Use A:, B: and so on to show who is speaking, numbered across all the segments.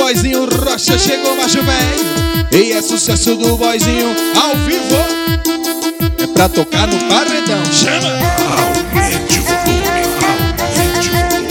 A: Boyzinho Rocha chegou, macho velho. E é sucesso do Boyzinho ao vivo. É pra tocar no paredão. Chama!
B: Aumente o volume, aumente o volume.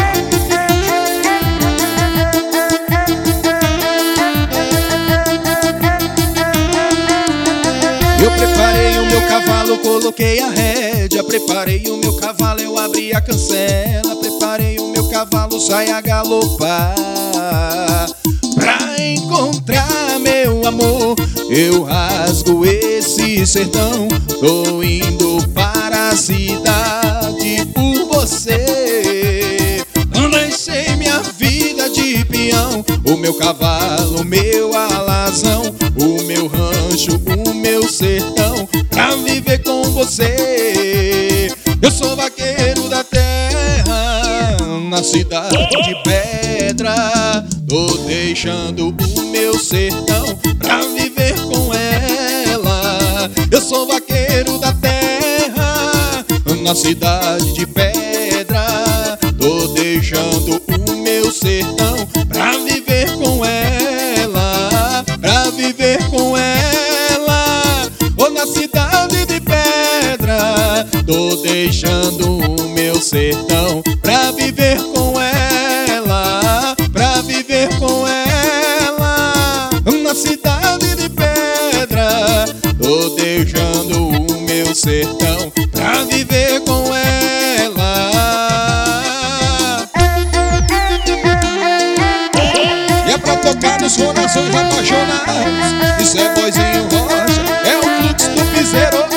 A: Eu preparei o meu cavalo, coloquei a rédea. Preparei o meu cavalo, eu abri a cancela. Preparei o meu cavalo, sai a galopar. Pra encontrar meu amor, eu rasgo esse sertão. Tô indo para a cidade por você. Não deixei minha vida de peão. O meu cavalo, o meu alazão, o meu rancho, o meu sertão, pra viver com você. Eu sou vaqueiro da terra, na cidade de pedra. Tô deixando o meu sertão pra viver com ela. Eu sou vaqueiro da terra, na cidade de pedra. Tô deixando o meu sertão pra viver com ela, pra viver com ela. Ou na cidade de pedra. Tô deixando o meu sertão pra viver com ela, pra viver com ela. Na cidade de pedra. Tô deixando o meu sertão pra viver com ela. E é pra tocar nos corações apaixonados. Isso é Boyzinho Rocha, é o fluxo do piseiro.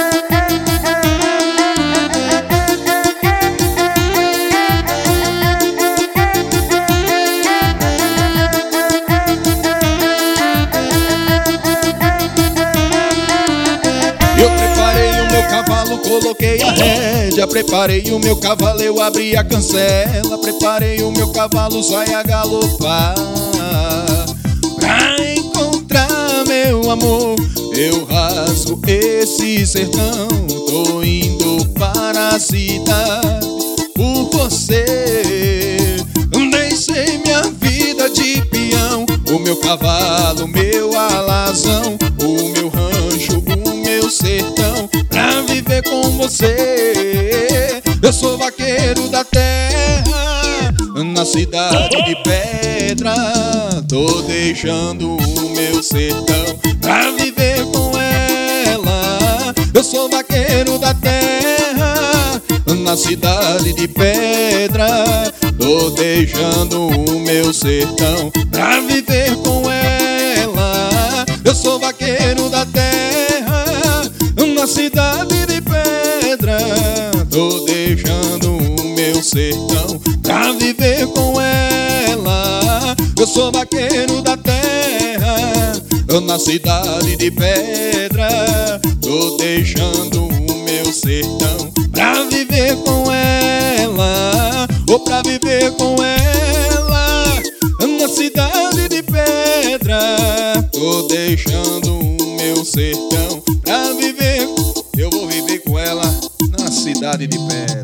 A: Eu preparei o meu cavalo, coloquei a rédea. Preparei o meu cavalo, eu abri a cancela. Preparei o meu cavalo, sai a galopar. Pra encontrar meu amor, eu rasgo esse sertão. Tô indo para a cidade por você. Deixei minha vida de peão. O meu cavalo, o meu alazão, o meu rancho, o meu sertão, pra viver com você. Eu sou vaqueiro da terra, na cidade de pedra. Tô deixando o meu sertão pra viver com ela. Eu sou vaqueiro da terra, na cidade de pedra. Tô deixando o meu sertão pra viver com ela. Eu sou vaqueiro da terra, na cidade de pedra. Tô deixando o meu sertão pra viver com ela. Eu sou vaqueiro da terra, na cidade de pedra. Tô deixando o meu sertão pra viver com ela. Ou pra viver com ela, na cidade de pedra. Tô deixando o meu sertão pra viver. Eu vou viver com ela na cidade de pedra.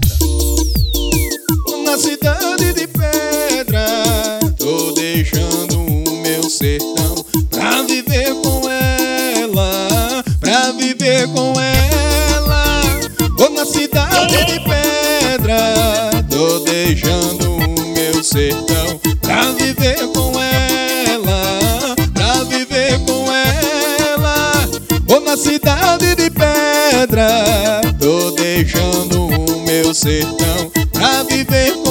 A: Na cidade de pedra. Tô deixando o meu sertão pra viver com ela, pra viver com ela. Ou na cidade de pedra. Tô deixando o meu sertão pra viver com ela, pra viver com ela. Ou na cidade de pedra. Tô deixando o meu sertão pra viver com ela.